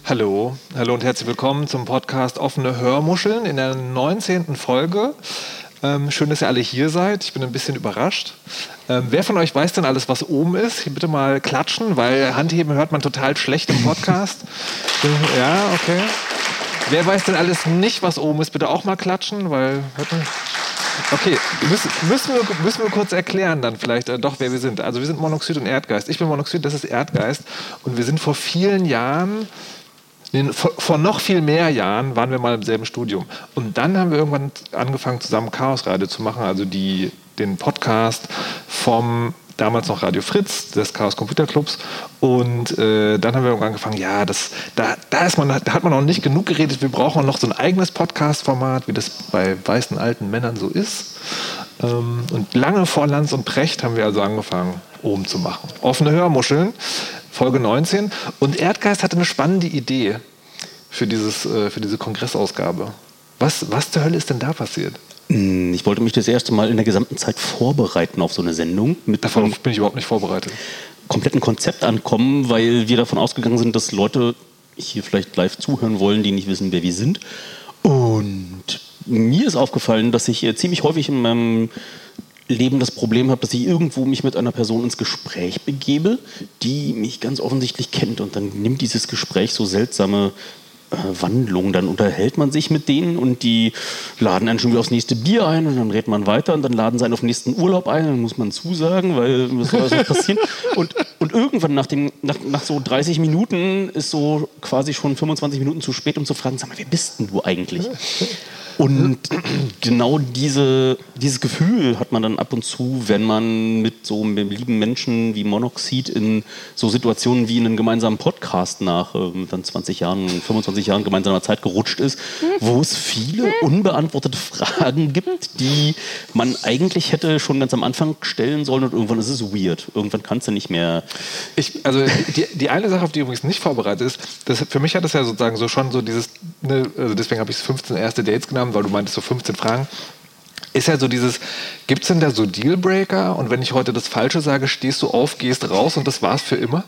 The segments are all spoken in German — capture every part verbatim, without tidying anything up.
Hallo, hallo und herzlich willkommen zum Podcast Offene Hörmuscheln in der neunzehnten Folge. Ähm, schön, dass ihr alle hier seid. Ich bin ein bisschen überrascht. Ähm, wer von euch weiß denn alles, was oben ist? Hier bitte mal klatschen, weil Handheben hört man total schlecht im Podcast. Ja, okay. Wer weiß denn alles nicht, was oben ist? Bitte auch mal klatschen, weil... Okay, müssen, müssen, wir, müssen wir kurz erklären dann vielleicht äh, doch, wer wir sind. Also wir sind Monoxid und Erdgeist. Ich bin Monoxid, das ist Erdgeist. Und wir sind vor vielen Jahren... Vor, vor noch viel mehr Jahren waren wir mal im selben Studium. Und dann haben wir irgendwann angefangen, zusammen Chaos Radio zu machen, also die, den Podcast vom damals noch Radio Fritz, des Chaos Computer Clubs. Und äh, dann haben wir irgendwann angefangen, ja, das, da, da, ist man, da hat man noch nicht genug geredet, wir brauchen noch so ein eigenes Podcast-Format, wie das bei weißen alten Männern so ist. Ähm, und lange vor Lanz und Precht haben wir also angefangen, oben zu machen. Offene Hörmuscheln. Folge neunzehn. Und Erdgeist hatte eine spannende Idee für, dieses, äh, für diese Kongressausgabe. Was, was zur Hölle ist denn da passiert? Ich wollte mich das erste Mal in der gesamten Zeit vorbereiten auf so eine Sendung. Mit Davon bin ich überhaupt nicht vorbereitet. Kompletten Konzept ankommen, weil wir davon ausgegangen sind, dass Leute hier vielleicht live zuhören wollen, die nicht wissen, wer wir sind. Und mir ist aufgefallen, dass ich ziemlich häufig in meinem Leben das Problem habe, dass ich irgendwo mich mit einer Person ins Gespräch begebe, die mich ganz offensichtlich kennt, und dann nimmt dieses Gespräch so seltsame äh, Wandlungen. Dann unterhält man sich mit denen und die laden einen schon wieder aufs nächste Bier ein und dann redet man weiter und dann laden sie einen auf den nächsten Urlaub ein, dann muss man zusagen, weil was soll das passieren? Und, und irgendwann nach, dem, nach, nach so dreißig Minuten ist so quasi schon fünfundzwanzig Minuten zu spät, um zu fragen, sag mal, wer bist denn du eigentlich? Und genau diese, dieses Gefühl hat man dann ab und zu, wenn man mit so einem lieben Menschen wie Monoxid in so Situationen wie in einem gemeinsamen Podcast nach äh, dann zwanzig Jahren, fünfundzwanzig Jahren gemeinsamer Zeit gerutscht ist, wo es viele unbeantwortete Fragen gibt, die man eigentlich hätte schon ganz am Anfang stellen sollen, und irgendwann ist es weird. Irgendwann kannst du nicht mehr... Ich, also die, die eine Sache, auf die übrigens nicht vorbereitet ist, das, für mich hat das ja sozusagen so schon so dieses, ne, also deswegen habe ich es fünfzehn erste Dates genannt, weil du meintest so fünfzehn Fragen, ist ja so dieses, gibt es denn da so Dealbreaker, und wenn ich heute das Falsche sage, stehst du auf, gehst raus und das war's für immer?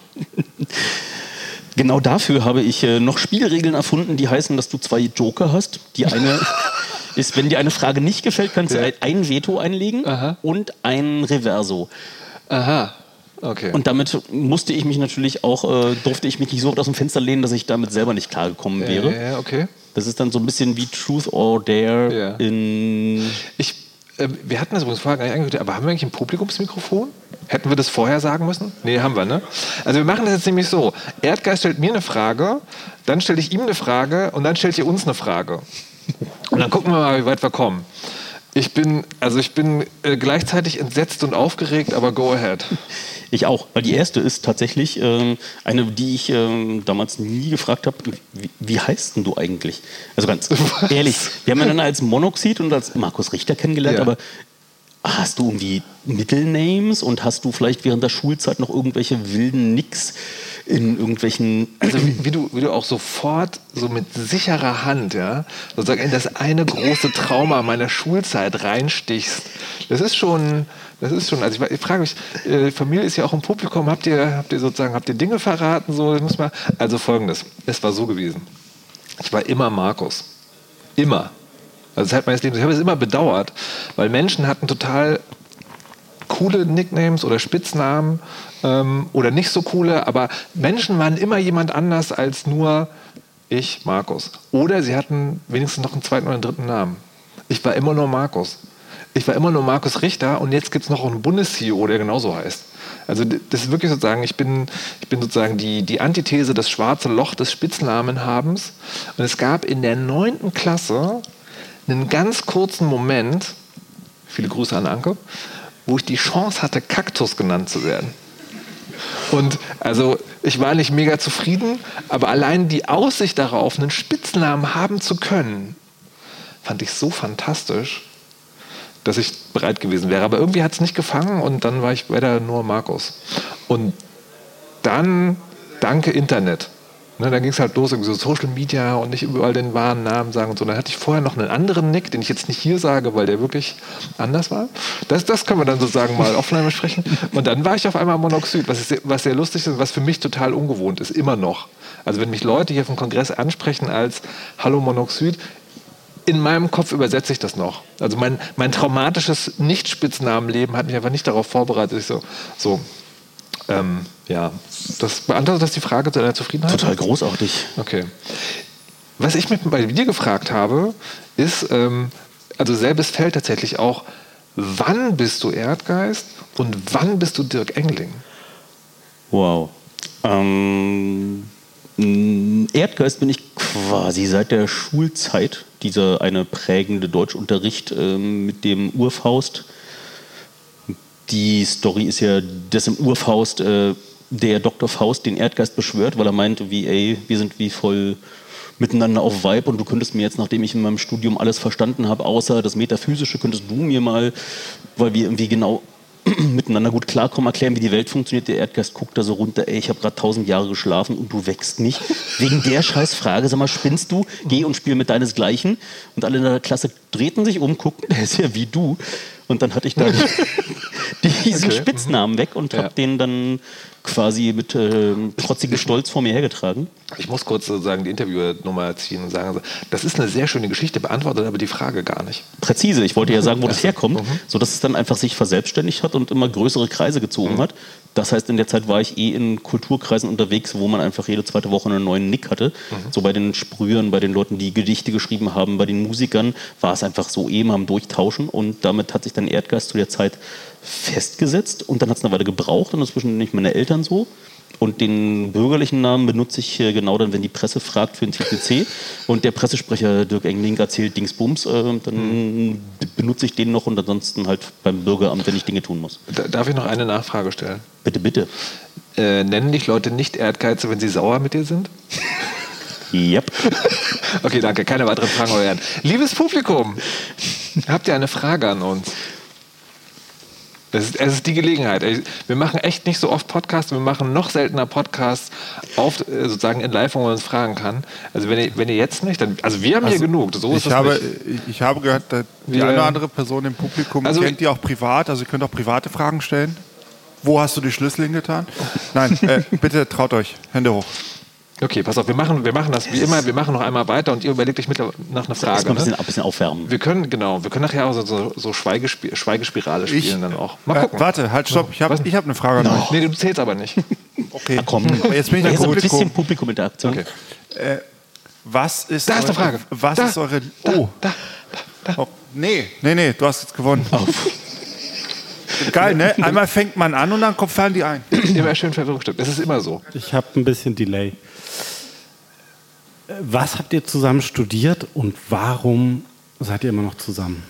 Genau dafür habe ich äh, noch Spielregeln erfunden, die heißen, dass du zwei Joker hast. Die eine ist, wenn dir eine Frage nicht gefällt, kannst du ja. ein Veto einlegen. Aha. Und ein Reverso. Aha. Okay. Und damit musste ich mich natürlich auch, äh, durfte ich mich nicht so weit aus dem Fenster lehnen, dass ich damit selber nicht klargekommen wäre. Ja, okay. Das ist dann so ein bisschen wie Truth or Dare ja. in... Ich, äh, wir hatten das übrigens vorher gar nicht angehört, aber haben wir eigentlich ein Publikumsmikrofon? Hätten wir das vorher sagen müssen? Nee, haben wir, ne? Also wir machen das jetzt nämlich so. Erdgeist stellt mir eine Frage, dann stelle ich ihm eine Frage und dann stellt ihr uns eine Frage. Und dann gucken wir mal, wie weit wir kommen. Ich bin, also ich bin äh, gleichzeitig entsetzt und aufgeregt, aber go ahead. Ich auch, weil die erste ist tatsächlich ähm, eine, die ich ähm, damals nie gefragt habe, wie, wie heißt denn du eigentlich? Also ganz Was? ehrlich, wir haben ja dann als Monoxid und als Markus Richter kennengelernt, ja. aber hast du irgendwie Mittelnames und hast du vielleicht während der Schulzeit noch irgendwelche wilden Nicks in irgendwelchen... Also wie, wie, du, wie du auch sofort so mit sicherer Hand, ja, sozusagen in das eine große Trauma meiner Schulzeit reinstichst. Das ist schon... Das ist schon, also ich, ich frage mich, äh, Familie ist ja auch im Publikum, habt ihr, habt ihr sozusagen, habt ihr Dinge verraten? So, muss man, also Folgendes, es war so gewesen. Ich war immer Markus. Immer. Also Zeit meines Lebens. Ich habe es immer bedauert, weil Menschen hatten total coole Nicknames oder Spitznamen ähm, oder nicht so coole, aber Menschen waren immer jemand anders als nur ich, Markus. Oder sie hatten wenigstens noch einen zweiten oder einen dritten Namen. Ich war immer nur Markus. Ich war immer nur Markus Richter, und jetzt gibt es noch einen Bundes-C E O, der genauso heißt. Also das ist wirklich sozusagen, ich bin, ich bin sozusagen die, die Antithese, das schwarze Loch des Spitznamenhabens. Und es gab in der neunten Klasse einen ganz kurzen Moment, viele Grüße an Anke, wo ich die Chance hatte, Kaktus genannt zu werden. Und also ich war nicht mega zufrieden, aber allein die Aussicht darauf, einen Spitznamen haben zu können, fand ich so fantastisch, dass ich bereit gewesen wäre. Aber irgendwie hat es nicht gefangen, und dann war ich weiter nur Markus. Und dann, danke Internet, Ne, dann ging es halt los, irgendwie so Social Media und nicht überall den wahren Namen sagen und so. Dann hatte ich vorher noch einen anderen Nick, den ich jetzt nicht hier sage, weil der wirklich anders war. Das, das können wir dann sozusagen mal offline besprechen. Und dann war ich auf einmal Monoxid, was, ist, was sehr lustig ist und was für mich total ungewohnt ist, immer noch. Also wenn mich Leute hier vom Kongress ansprechen als Hallo Monoxid, in meinem Kopf übersetze ich das noch. Also mein, mein traumatisches Nicht-Spitznamenleben hat mich einfach nicht darauf vorbereitet. Ich so, so ähm, ja, das beantwortet das die Frage zu deiner Zufriedenheit? Total großartig. Okay. Was ich mit bei dir gefragt habe, ist, ähm, also selbes Feld tatsächlich auch, wann bist du Erdgeist und wann bist du Dirk Engling? Wow. Ähm, Erdgeist bin ich quasi seit der Schulzeit, dieser eine prägende Deutschunterricht ähm, mit dem Urfaust. Die Story ist ja, dass im Urfaust äh, der Doktor Faust den Erdgeist beschwört, weil er meint, wie, ey, wir sind wie voll miteinander auf Vibe und du könntest mir jetzt, nachdem ich in meinem Studium alles verstanden habe, außer das Metaphysische, könntest du mir mal, weil wir irgendwie genau miteinander gut klarkommen, erklären, wie die Welt funktioniert. Der Erdgeist guckt da so runter, ey, ich habe gerade tausend Jahre geschlafen und du wächst nicht. Wegen der scheiß Frage, sag mal, spinnst du? Geh und spiel mit deinesgleichen. Und alle in der Klasse drehten sich um, guckten, der ist ja wie du. Und dann hatte ich da diesen Okay. Spitznamen weg und habe Ja. den dann quasi mit äh, trotzigem Stolz vor mir hergetragen. Ich muss kurz sozusagen die Interviewernummer ziehen und sagen, das ist eine sehr schöne Geschichte, beantwortet aber die Frage gar nicht. Präzise, ich wollte ja sagen, wo das herkommt, sodass es dann einfach sich verselbstständigt hat und immer größere Kreise gezogen hat. Das heißt, in der Zeit war ich eh in Kulturkreisen unterwegs, wo man einfach jede zweite Woche einen neuen Nick hatte. So bei den Sprühern, bei den Leuten, die Gedichte geschrieben haben, bei den Musikern war es einfach so eben am Durchtauschen und damit hat sich dann Erdgeist zu der Zeit festgesetzt und dann hat es eine Weile gebraucht und inzwischen nenne ich meine Eltern so. Und den bürgerlichen Namen benutze ich äh, genau dann, wenn die Presse fragt für den T P C und der Pressesprecher Dirk Engling erzählt Dingsbums, äh, dann benutze ich den noch und ansonsten halt beim Bürgeramt, wenn ich Dinge tun muss. Da- Darf ich noch eine Nachfrage stellen? Bitte, bitte. Äh, nennen dich Leute nicht Erdgeize, wenn sie sauer mit dir sind? Yep. Okay, danke. Keine weiteren Fragen, euer Herren. Liebes Publikum, habt ihr eine Frage an uns? Es ist, es ist die Gelegenheit. Wir machen echt nicht so oft Podcasts, wir machen noch seltener Podcasts auf, äh, sozusagen in live, wo man uns fragen kann. Also wenn ihr, wenn ihr jetzt nicht, dann, also wir haben Also hier genug. So ist ich, es habe, nicht. ich habe gehört, dass die Wir- eine oder andere Person im Publikum Also- kennt die auch privat, also ihr könnt auch private Fragen stellen. Wo hast du die Schlüssel hingetan? Nein, äh, bitte traut euch. Hände hoch. Okay, pass auf, wir machen, wir machen das wie immer, wir machen noch einmal weiter und ihr überlegt euch mit nach einer Frage. Erstmal ein bisschen, Ne? ein bisschen aufwärmen. Wir können, genau, wir können nachher auch so, so, so Schweigesp Schweigespirale spielen Ich- dann auch. Mal Äh, gucken. warte, halt, stopp. Ich habe Was? ich hab eine Frage an euch. Nee, du zählst aber nicht. Okay, Na komm, aber jetzt bin ich jetzt ja ein bisschen Publikum. Publikuminteraktion. Okay. Was ist Da ist eine eure- Frage. Was Da, ist eure... da, Oh, Da, da, da. oh, nee, nee, nee, du hast jetzt gewonnen. Geil, ne? Einmal fängt man an und dann kommt- fallen die ein. Immer schön Verwirrung stimmt. Das ist immer so. Ich habe ein bisschen Delay. Äh, Was habt ihr zusammen studiert und warum seid ihr immer noch zusammen?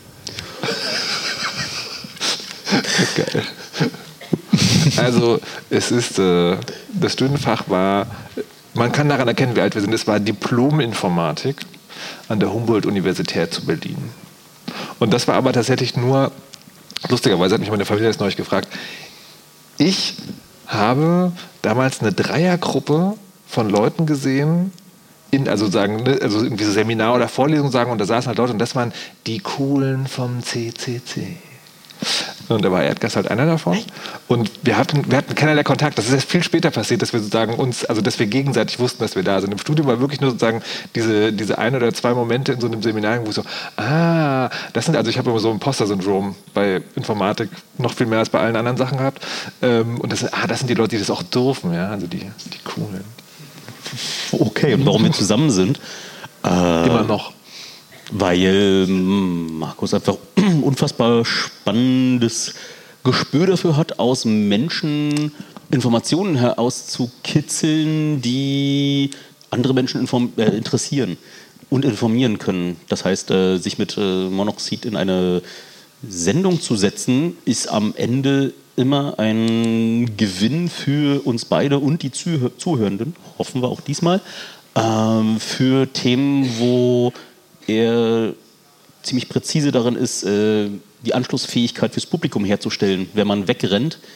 Geil. Also es ist, äh, das Studienfach war, man kann daran erkennen, wie alt wir sind, es war Diplom-Informatik an der Humboldt-Universität zu Berlin. Und das war aber tatsächlich nur, lustigerweise hat mich meine Familie das neulich gefragt, ich habe damals eine Dreiergruppe von Leuten gesehen, in, also sagen, ne, also irgendwie so Seminar oder Vorlesung sagen, und da saßen halt Leute und das waren die Coolen vom C C C. Und da war Erdgas halt einer davon. Und wir hatten, wir hatten keinerlei Kontakt. Das ist erst viel später passiert, dass wir sozusagen uns, also dass wir gegenseitig wussten, dass wir da sind. Im Studium war wirklich nur sozusagen diese, diese ein oder zwei Momente in so einem Seminar, wo ich so, ah, das sind, also ich habe immer so ein Imposter-Syndrom bei Informatik, noch viel mehr als bei allen anderen Sachen gehabt. Ähm, und das sind, ah, das sind die Leute, die das auch dürfen, ja, also die, die Coolen. Okay, und warum wir zusammen sind? Äh, Immer noch. Weil ähm, Markus einfach unfassbar spannendes Gespür dafür hat, aus Menschen Informationen herauszukitzeln, die andere Menschen inform äh, interessieren und informieren können. Das heißt, äh, sich mit äh, Monoxid in eine Sendung zu setzen, ist am Ende immer ein Gewinn für uns beide und die Zuh Zuhörenden, hoffen wir auch diesmal, ähm, für Themen, wo er ziemlich präzise darin ist, äh, die Anschlussfähigkeit fürs Publikum herzustellen. Wenn man wegrennt,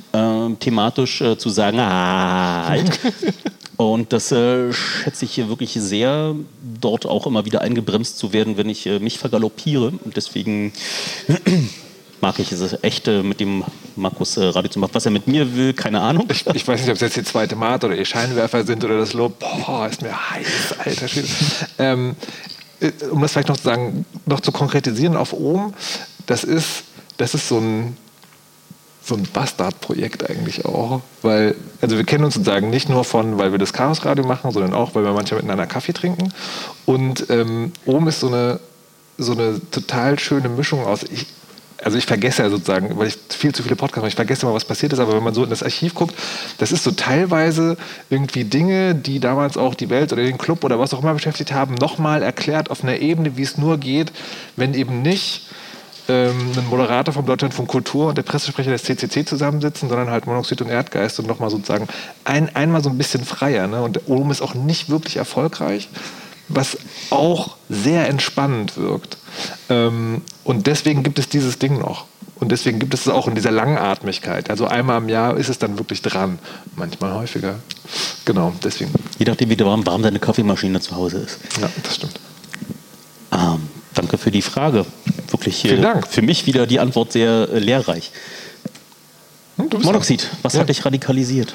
äh, thematisch äh, zu sagen, halt. Und das äh, schätze ich hier wirklich sehr, dort auch immer wieder eingebremst zu werden, wenn ich äh, mich vergaloppiere. Und deswegen mag ich es echt, äh, mit dem Markus äh, Radio zu machen. Was er mit mir will, keine Ahnung. Ich, ich weiß nicht, ob es jetzt die zweite Mate oder die Scheinwerfer sind oder das Lob. Boah, ist mir heiß, alter Schwede. ähm, um das vielleicht noch zu sagen, noch zu konkretisieren auf Ohm, das ist, das ist so ein so ein Bastardprojekt eigentlich auch, weil, also wir kennen uns sozusagen nicht nur von, weil wir das Chaosradio machen, sondern auch, weil wir manchmal miteinander Kaffee trinken. Und ähm, Ohm ist so eine, so eine total schöne Mischung aus, ich, also ich vergesse ja sozusagen, weil ich viel zu viele Podcasts mache, ich vergesse immer, was passiert ist, aber wenn man so in das Archiv guckt, das ist so teilweise irgendwie Dinge, die damals auch die Welt oder den Club oder was auch immer beschäftigt haben, nochmal erklärt auf einer Ebene, wie es nur geht, wenn eben nicht ein Moderator vom Deutschlandfunk Kultur und der Pressesprecher des C C C zusammensitzen, sondern halt Monoxid und Erdgeist und nochmal sozusagen ein, einmal so ein bisschen freier. Ne? Und Ohm ist auch nicht wirklich erfolgreich, was auch sehr entspannend wirkt. Ähm, und deswegen gibt es dieses Ding noch. Und deswegen gibt es es auch in dieser Langatmigkeit. Also einmal im Jahr ist es dann wirklich dran. Manchmal häufiger. Genau, deswegen. Je nachdem, wie warm, warm deine Kaffeemaschine zu Hause ist. Ja, das stimmt. Ähm, danke für die Frage. Wirklich Vielen Dank. Für mich wieder die Antwort sehr äh, lehrreich. Hm, Monoxid, was ja. hat dich radikalisiert?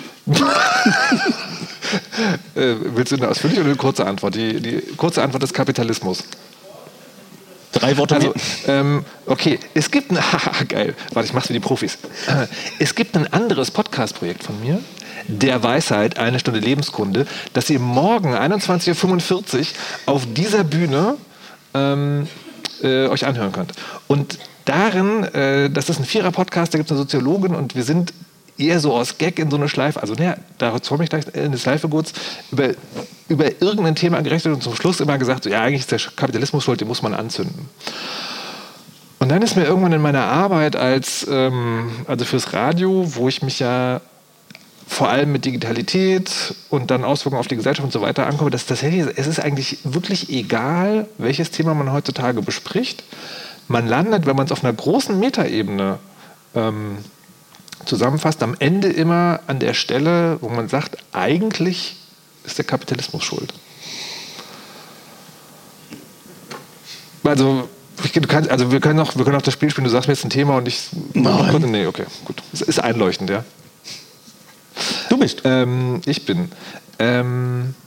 äh, willst du eine ausführliche oder eine kurze Antwort? Die, die kurze Antwort ist Kapitalismus. Drei Worte Also, mehr. ähm, okay, es gibt ein, haha, geil, warte, ich mach's wie die Profis. Äh, es gibt ein anderes Podcast-Projekt von mir, der Weisheit, eine Stunde Lebenskunde, das ihr morgen einundzwanzig Uhr fünfundvierzig auf dieser Bühne ähm, äh, euch anhören könnt. Und darin, äh, das ist ein Vierer-Podcast, da gibt es eine Soziologin und wir sind eher so aus Gag in so eine Schleife, also naja, da komme ich gleich in eine Schleife kurz, über, über irgendein Thema gerechnet und zum Schluss immer gesagt, so, ja, eigentlich ist der Kapitalismus schuld, den muss man anzünden. Und dann ist mir irgendwann in meiner Arbeit als, ähm, also fürs Radio, wo ich mich ja vor allem mit Digitalität und dann Auswirkungen auf die Gesellschaft und so weiter ankomme, dass tatsächlich, es ist eigentlich wirklich egal, welches Thema man heutzutage bespricht. Man landet, wenn man es auf einer großen Metaebene ähm, zusammenfasst, am Ende immer an der Stelle, wo man sagt, eigentlich ist der Kapitalismus schuld. Also, ich, du kannst, also wir können auch, wir können auch das Spiel spielen, du sagst mir jetzt ein Thema und ich... Nein. Nee, okay, gut. Es ist einleuchtend, ja. Du bist. Ähm, ich bin. Ähm,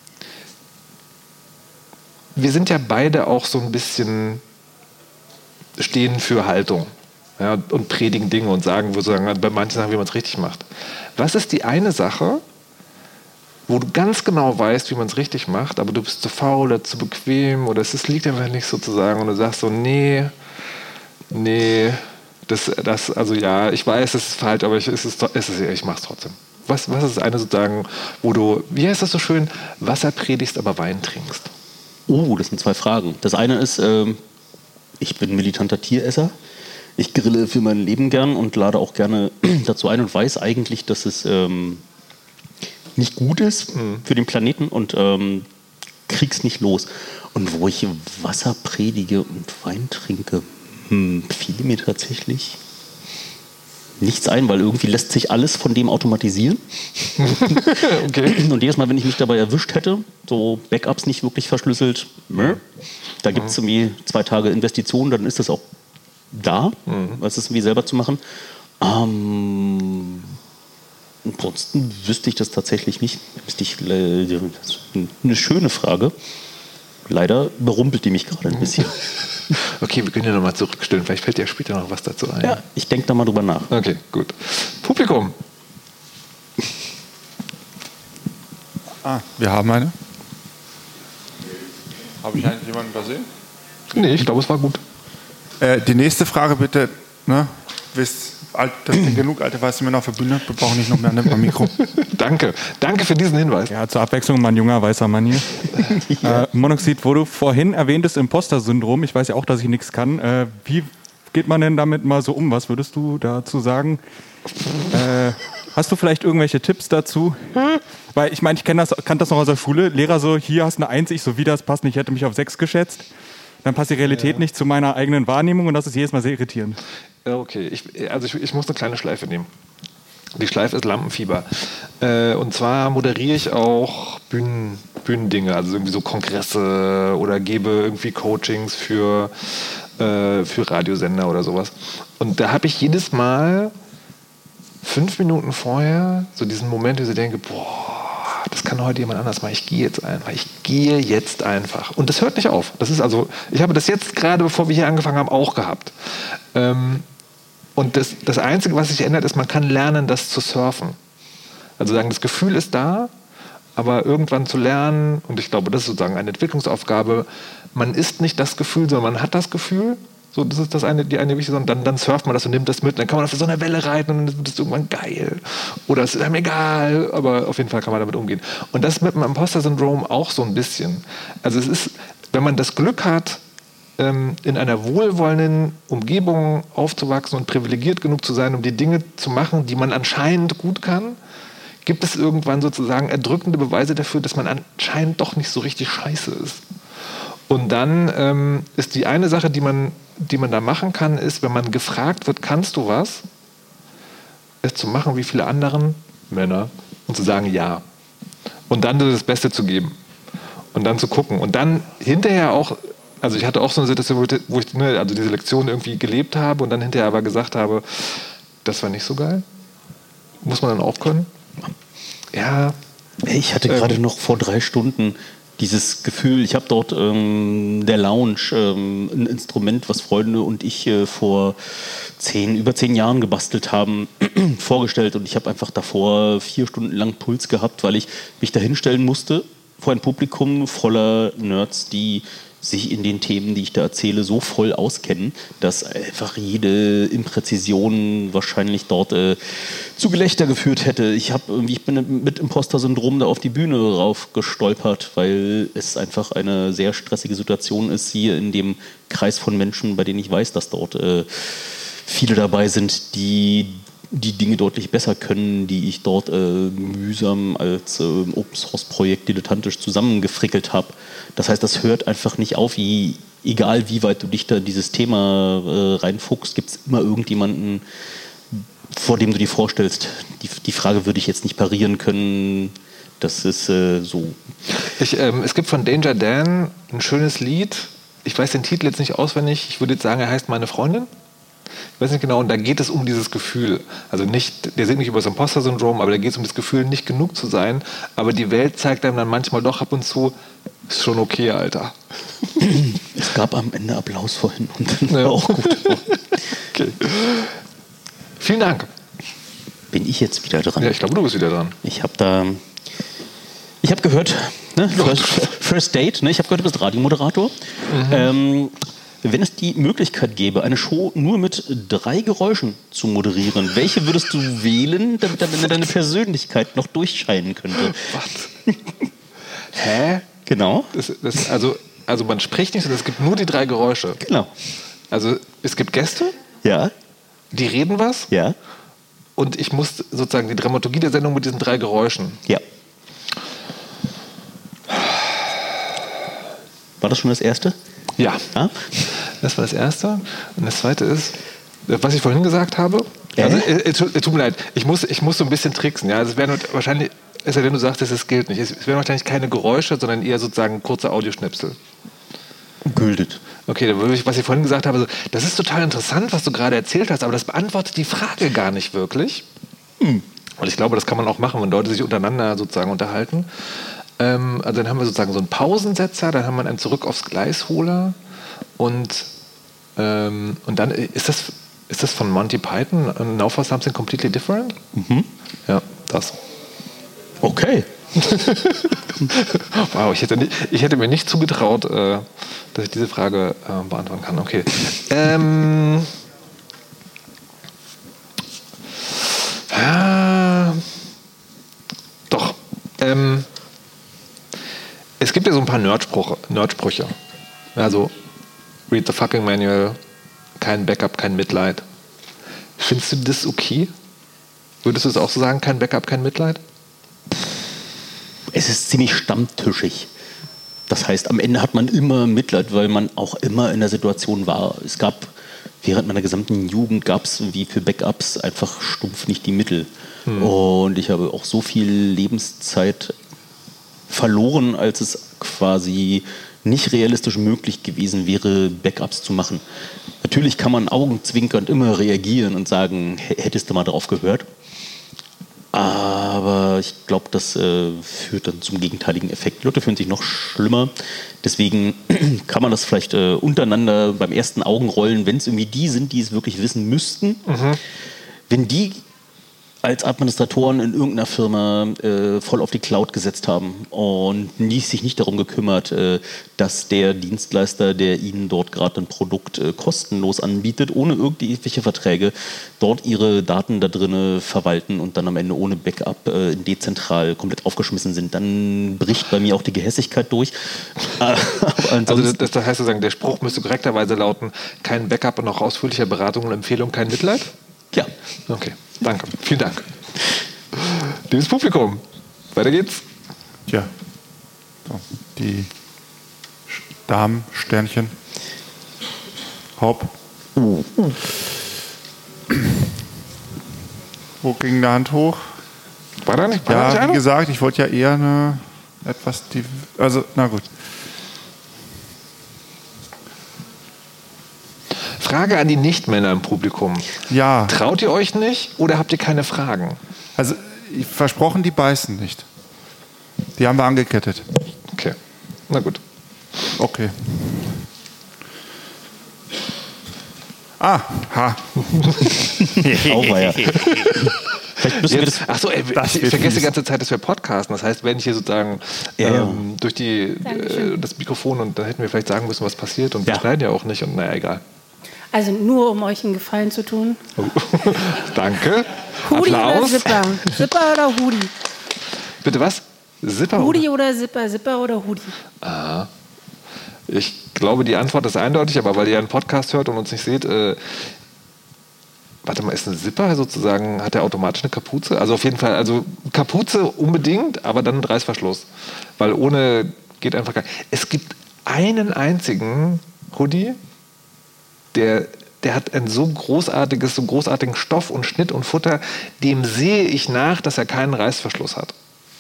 wir sind ja beide auch so ein bisschen stehen für Haltung. Ja, und predigen Dinge und sagen, wo sagen, bei manchen Sachen, wie man es richtig macht. Was ist die eine Sache, wo du ganz genau weißt, wie man es richtig macht, aber du bist zu faul oder zu bequem oder es ist, liegt einfach nicht sozusagen und du sagst so, nee, nee, das, das, also ja, ich weiß, es ist falsch, aber ich, es ist, es ist, ich mach's trotzdem. Was, was ist das eine sozusagen, wo du, wie heißt das so schön, Wasser predigst, aber Wein trinkst? Oh, das sind zwei Fragen. Das eine ist, ähm, ich bin militanter Tieresser. Ich grille für mein Leben gern und lade auch gerne dazu ein und weiß eigentlich, dass es ähm, nicht gut ist mhm. für den Planeten und ähm, krieg's nicht los. Und wo ich Wasser predige und Wein trinke, hm, fiel mir tatsächlich nichts ein, weil irgendwie lässt sich alles von dem automatisieren. Okay. Und jedes Mal, wenn ich mich dabei erwischt hätte, so Backups nicht wirklich verschlüsselt, da gibt es irgendwie zwei Tage Investitionen, dann ist das auch da, mhm. als es irgendwie selber zu machen. Ähm, ansonsten wüsste ich das tatsächlich nicht. Wüsste ich, äh, das ist eine schöne Frage. Leider berumpelt die mich gerade ein bisschen. Okay, wir können ja nochmal zurückstellen. Vielleicht fällt dir später noch was dazu ein. Ja, ich denke da mal drüber nach. Okay, gut. Publikum. Ah, wir haben eine. Habe ich eigentlich jemanden übersehen? Nee, ich glaube, es war gut. Äh, die nächste Frage bitte, ne? Wisst, alt, das sind genug alte weiße Männer auf der Bühne, wir brauchen nicht noch mehr, nimmt mal Mikro. Danke, danke für diesen Hinweis. Ja, zur Abwechslung mal ein junger weißer Mann hier. ja. äh, Monoxid, wo du vorhin erwähntest, Imposter-Syndrom, ich weiß ja auch, dass ich nichts kann. Äh, wie geht man denn damit mal so um? Was würdest du dazu sagen? Äh, hast du vielleicht irgendwelche Tipps dazu? Weil ich meine, ich kenne das, kannte das noch aus der Schule. Lehrer so, hier hast du eine Eins, ich so, wie das passt nicht, ich hätte mich auf sechs geschätzt. Dann passt die Realität ja. nicht zu meiner eigenen Wahrnehmung und das ist jedes Mal sehr irritierend. Okay, ich, also ich, ich muss eine kleine Schleife nehmen. Die Schleife ist Lampenfieber. Äh, und zwar moderiere ich auch Bühnen, Bühnendinge, also irgendwie so Kongresse oder gebe irgendwie Coachings für, äh, für Radiosender oder sowas. Und da habe ich jedes Mal fünf Minuten vorher so diesen Moment, wo ich denke, boah, das kann heute jemand anders machen. Ich gehe jetzt einfach. Ich gehe jetzt einfach. Und das hört nicht auf. Das ist also, ich habe das jetzt gerade, bevor wir hier angefangen haben, auch gehabt. Ähm, Und das, das Einzige, was sich ändert, ist, man kann lernen, das zu surfen. Also sagen, das Gefühl ist da, aber irgendwann zu lernen, und ich glaube, das ist sozusagen eine Entwicklungsaufgabe, man ist nicht das Gefühl, sondern man hat das Gefühl. So, das ist das eine, die eine wichtige Sache. Und dann, dann surft man das und nimmt das mit. Dann kann man auf so einer Welle reiten und dann wird es irgendwann geil. Oder es ist einem egal, aber auf jeden Fall kann man damit umgehen. Und das ist mit dem Imposter-Syndrom auch so ein bisschen. Also es ist, wenn man das Glück hat, in einer wohlwollenden Umgebung aufzuwachsen und privilegiert genug zu sein, um die Dinge zu machen, die man anscheinend gut kann, gibt es irgendwann sozusagen erdrückende Beweise dafür, dass man anscheinend doch nicht so richtig scheiße ist. Und dann ähm, ist die eine Sache, die man, die man da machen kann, ist, wenn man gefragt wird, kannst du was, es zu machen wie viele anderen Männer und zu sagen, ja. Und dann das Beste zu geben. Und dann zu gucken. Und dann hinterher auch. Also ich hatte auch so eine Situation, wo ich ne, also diese Lektion irgendwie gelebt habe und dann hinterher aber gesagt habe, das war nicht so geil. Muss man dann auch können? Ja. Ich hatte ähm, gerade noch vor drei Stunden dieses Gefühl, ich habe dort ähm, der Lounge ähm, ein Instrument, was Freunde und ich äh, vor zehn, über zehn Jahren gebastelt haben, vorgestellt und ich habe einfach davor vier Stunden lang Puls gehabt, weil ich mich da hinstellen musste vor ein Publikum voller Nerds, die sich in den Themen, die ich da erzähle, so voll auskennen, dass einfach jede Impräzision wahrscheinlich dort äh, zu Gelächter geführt hätte. Ich, hab, ich bin mit Imposter-Syndrom da auf die Bühne rauf gestolpert, weil es einfach eine sehr stressige Situation ist, hier in dem Kreis von Menschen, bei denen ich weiß, dass dort äh, viele dabei sind, die die Dinge deutlich besser können, die ich dort äh, mühsam als äh, Open-Source-Projekt dilettantisch zusammengefrickelt habe. Das heißt, das hört einfach nicht auf. Wie, egal wie weit du dich da in dieses Thema äh, reinfuchst, gibt es immer irgendjemanden, vor dem du dir vorstellst, die, die Frage würde ich jetzt nicht parieren können. Das ist äh, so. Ich, ähm, es gibt von Danger Dan ein schönes Lied. Ich weiß den Titel jetzt nicht auswendig. Ich würde jetzt sagen, er heißt Meine Freundin. Ich weiß nicht genau, und da geht es um dieses Gefühl. Also nicht, der singt nicht über das Imposter-Syndrom, aber da geht es um das Gefühl, nicht genug zu sein. Aber die Welt zeigt einem dann manchmal doch ab und zu, ist schon okay, Alter. Es gab am Ende Applaus vorhin und dann war ja. auch gut. Okay. Vielen Dank. Bin ich jetzt wieder dran? Ja, ich glaube, du bist wieder dran. Ich habe da, ich habe gehört, ne, First, First Date, ne, ich habe gehört, du bist Radiomoderator. Mhm. Ähm, Wenn es die Möglichkeit gäbe, eine Show nur mit drei Geräuschen zu moderieren, welche würdest du wählen, damit am Ende deine Persönlichkeit noch durchscheinen könnte? Was? Hä? Genau. Das, das, also, also man spricht nicht, sondern es gibt nur die drei Geräusche. Genau. Also es gibt Gäste, ja, die reden was, ja, und ich muss sozusagen die Dramaturgie der Sendung mit diesen drei Geräuschen. ja. War das schon das Erste? Ja, ah? Das war das Erste. Und das Zweite ist, was ich vorhin gesagt habe. Äh? Also, äh, äh, tut mir leid, ich muss, ich muss so ein bisschen tricksen. Ja? Also, es wären wahrscheinlich, es sei denn, du sagst, es gilt nicht. Es wären wahrscheinlich keine Geräusche, sondern eher sozusagen kurze Audioschnipsel. Gültet. Okay, dann würde ich, was ich vorhin gesagt habe, so, das ist total interessant, was du gerade erzählt hast, aber das beantwortet die Frage gar nicht wirklich. Hm. Und ich glaube, das kann man auch machen, wenn Leute sich untereinander sozusagen unterhalten. Ähm, also dann haben wir sozusagen so einen Pausensetzer, dann haben wir einen Zurück aufs Gleisholer und, ähm, und dann ist das, ist das von Monty Python, Now for Something Completely Different? Mhm. Ja, das. Okay. Wow, ich hätte, nicht, ich hätte mir nicht zugetraut, äh, dass ich diese Frage äh, beantworten kann. Okay. Ähm, ah, doch. Ähm, es gibt ja so ein paar Nerdsprüche. Nerdsprüche. Also, read the fucking manual, kein Backup, kein Mitleid. Findest du das okay? Würdest du es auch so sagen, kein Backup, kein Mitleid? Es ist ziemlich stammtischig. Das heißt, am Ende hat man immer Mitleid, weil man auch immer in der Situation war. Es gab während meiner gesamten Jugend gab es wie für Backups einfach stumpf nicht die Mittel. Hm. Und ich habe auch so viel Lebenszeit verloren, als es quasi nicht realistisch möglich gewesen wäre, Backups zu machen. Natürlich kann man augenzwinkernd immer reagieren und sagen, hättest du mal drauf gehört. Aber ich glaube, das äh, führt dann zum gegenteiligen Effekt. Die Leute fühlen sich noch schlimmer. Deswegen kann man das vielleicht äh, untereinander beim ersten Augenrollen, wenn es irgendwie die sind, die es wirklich wissen müssten, mhm. wenn die als Administratoren in irgendeiner Firma äh, voll auf die Cloud gesetzt haben und nie, sich nicht darum gekümmert, äh, dass der Dienstleister, der ihnen dort gerade ein Produkt äh, kostenlos anbietet, ohne irgendwelche Verträge, dort ihre Daten da drin verwalten und dann am Ende ohne Backup äh, dezentral komplett aufgeschmissen sind, dann bricht bei mir auch die Gehässigkeit durch. Also das, das heißt sozusagen, der Spruch müsste korrekterweise lauten, kein Backup und auch ausführlicher Beratung und Empfehlung, kein Mitleid? Ja. Okay, danke. Vielen Dank. Liebes Publikum, weiter geht's. Tja, so, die Damen, Sternchen, Hopp. Uh. Wo ging die Hand hoch? War da nicht? War ja, da nicht wie einer? gesagt, ich wollte ja eher eine etwas, die, also na gut. Frage an die Nichtmänner im Publikum. Ja. Traut ihr euch nicht oder habt ihr keine Fragen? Also, versprochen, die beißen nicht. Die haben wir angekettet. Okay, na gut. Okay. Ah, ha. Auweia. Vielleicht müssen wir das. Achso, ich, ich vergesse die ganze Zeit, dass wir podcasten. Das heißt, wenn ich hier sozusagen Ja, ähm, durch die, äh, das Mikrofon und dann hätten wir vielleicht sagen müssen, was passiert und wir Ja. schneiden ja auch nicht und naja, egal. Also nur, um euch einen Gefallen zu tun. Danke. Hoodie oder Applaus. Zipper? Zipper oder Hoodie? Bitte was? Zipper? Hoodie oder Zipper? Zipper oder Hoodie? Ah. Ich glaube, die Antwort ist eindeutig, aber weil ihr einen Podcast hört und uns nicht seht, äh, warte mal, ist ein Zipper sozusagen, hat der automatisch eine Kapuze? Also auf jeden Fall, also Kapuze unbedingt, aber dann ein Reißverschluss. Weil ohne geht einfach gar nicht. Es gibt einen einzigen Hoodie, der, der hat ein so großartiges, so großartigen Stoff und Schnitt und Futter, dem sehe ich nach, dass er keinen Reißverschluss hat.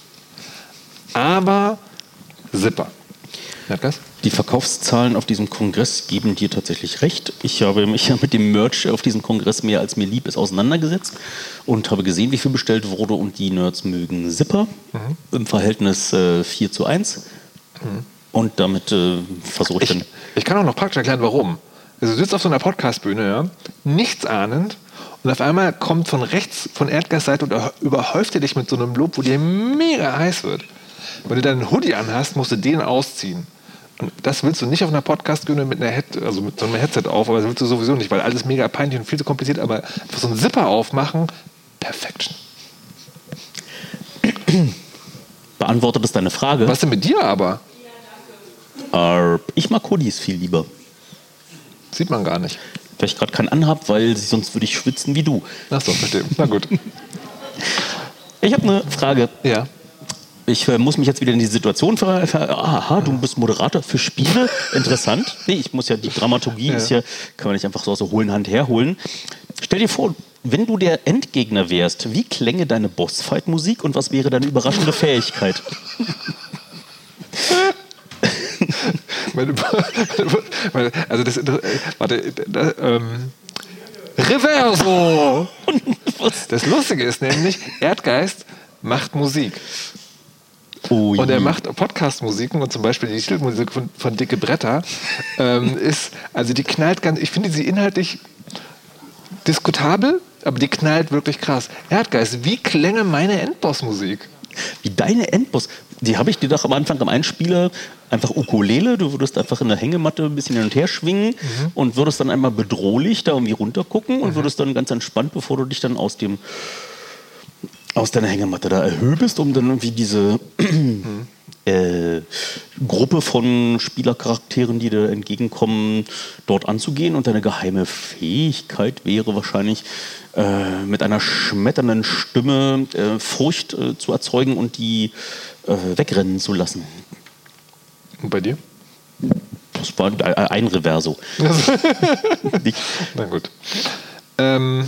Aber Zipper. Erdgas? Die Verkaufszahlen auf diesem Kongress geben dir tatsächlich recht. Ich habe mich ja mit dem Merch auf diesem Kongress mehr als mir lieb ist auseinandergesetzt und habe gesehen, wie viel bestellt wurde, und die Nerds mögen Zipper mhm. im Verhältnis äh, vier zu eins. Mhm. Und damit äh, versuche ich, ich dann... Ich kann auch noch praktisch erklären, warum. Also du sitzt auf so einer Podcastbühne, ja, nichts ahnend, und auf einmal kommt von rechts, von Erdgas Seite und überhäuft er dich mit so einem Lob, wo dir mega heiß wird. Wenn du deinen Hoodie anhast, musst du den ausziehen. Und das willst du nicht auf einer Podcast-Bühne mit einer Head, also mit so einem Headset auf, aber das willst du sowieso nicht, weil alles mega peinlich und viel zu kompliziert, aber einfach so einen Zipper aufmachen, Perfection. Beantwortet das deine Frage? Was denn mit dir aber? Äh, ich mag Hoodies viel lieber. Sieht man gar nicht. Weil ich gerade keinen anhab, weil sonst würde ich schwitzen wie du. Ach so, mit dem. Na gut. Ich habe eine Frage. Ja. Ich äh, muss mich jetzt wieder in die Situation ver... ver aha, du bist Moderator für Spiele. Interessant. Nee, ich muss ja, die Dramaturgie ja. ist ja, kann man nicht einfach so aus der hohlen Hand herholen. Stell dir vor, wenn du der Endgegner wärst, wie klänge deine Bossfight-Musik und was wäre deine überraschende Fähigkeit? meine, meine, also das, das warte, das, ähm, Reverso! Das Lustige ist nämlich, Erdgeist macht Musik. Oh, und er macht Podcast-Musiken, und zum Beispiel die Titelmusik von, von Dicke Bretter ähm, ist, also die knallt ganz, ich finde sie inhaltlich diskutabel, aber die knallt wirklich krass. Erdgeist, wie klänge meine Endboss-Musik? Wie deine Endboss? Die habe ich dir doch am Anfang am Einspieler einfach Ukulele. Du würdest einfach in der Hängematte ein bisschen hin und her schwingen mhm. und würdest dann einmal bedrohlich da irgendwie runtergucken und mhm. würdest dann ganz entspannt, bevor du dich dann aus dem aus deiner Hängematte da erhöbst, um dann irgendwie diese mhm. äh, Gruppe von Spielercharakteren, die dir entgegenkommen, dort anzugehen. Und deine geheime Fähigkeit wäre wahrscheinlich, äh, mit einer schmetternden Stimme äh, Furcht äh, zu erzeugen und die äh, wegrennen zu lassen. Und bei dir? Das war ein Reverso. Na gut. Ähm,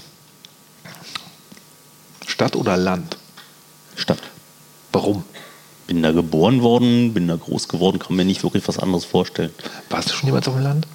Stadt oder Land? Stadt. Warum? Bin da geboren worden, bin da groß geworden, kann mir nicht wirklich was anderes vorstellen. Warst du schon jemals auf dem Land?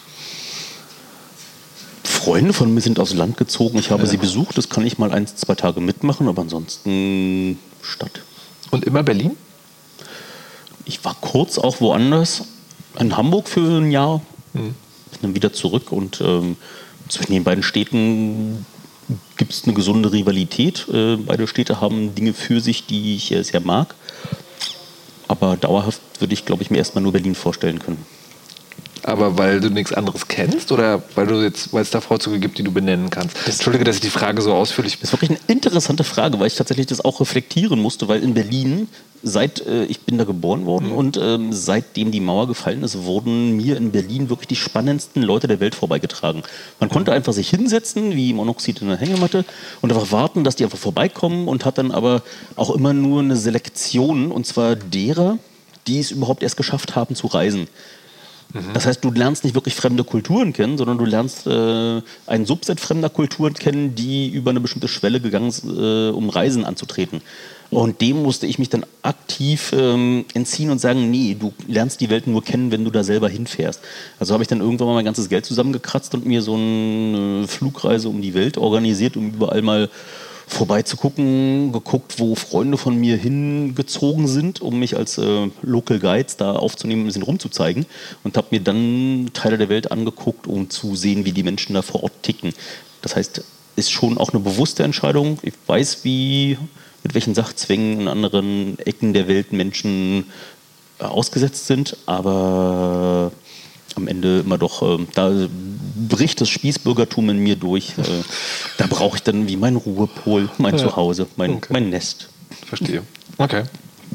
Freunde von mir sind aufs Land gezogen, ich habe Ja. sie besucht, das kann ich mal ein, zwei Tage mitmachen, aber ansonsten Stadt. Und immer Berlin? Ich war kurz auch woanders, in Hamburg für ein Jahr, Mhm. bin dann wieder zurück und ähm, zwischen den beiden Städten gibt es eine gesunde Rivalität. Äh, beide Städte haben Dinge für sich, die ich äh, sehr mag. Aber dauerhaft würde ich, glaube ich, mir erstmal nur Berlin vorstellen können. Aber weil du nichts anderes kennst oder weil du jetzt, weil es da Vorzüge gibt, die du benennen kannst? Entschuldige, dass ich die Frage so ausführlich. Das ist wirklich eine interessante Frage, weil ich tatsächlich das auch reflektieren musste, weil in Berlin, seit äh, ich bin da geboren worden Mhm. und ähm, seitdem die Mauer gefallen ist, wurden mir in Berlin wirklich die spannendsten Leute der Welt vorbeigetragen. Man konnte einfach sich hinsetzen, wie Monoxid in der Hängematte, und einfach warten, dass die einfach vorbeikommen, und hat dann aber auch immer nur eine Selektion, und zwar derer, die es überhaupt erst geschafft haben zu reisen. Das heißt, du lernst nicht wirklich fremde Kulturen kennen, sondern du lernst äh, ein Subset fremder Kulturen kennen, die über eine bestimmte Schwelle gegangen sind, äh, um Reisen anzutreten. Und dem musste ich mich dann aktiv ähm, entziehen und sagen, nee, du lernst die Welt nur kennen, wenn du da selber hinfährst. Also habe ich dann irgendwann mal mein ganzes Geld zusammengekratzt und mir so eine Flugreise um die Welt organisiert, um überall mal vorbeizugucken, geguckt, wo Freunde von mir hingezogen sind, um mich als äh, Local Guides da aufzunehmen, ein bisschen rumzuzeigen, und habe mir dann Teile der Welt angeguckt, um zu sehen, wie die Menschen da vor Ort ticken. Das heißt, ist schon auch eine bewusste Entscheidung. Ich weiß, wie, mit welchen Sachzwängen in anderen Ecken der Welt Menschen äh, ausgesetzt sind, aber am Ende immer doch, äh, da bricht das Spießbürgertum in mir durch. Äh, da brauche ich dann wie mein Ruhepol, mein Ja. Zuhause, mein, Okay. mein Nest. Verstehe. Okay.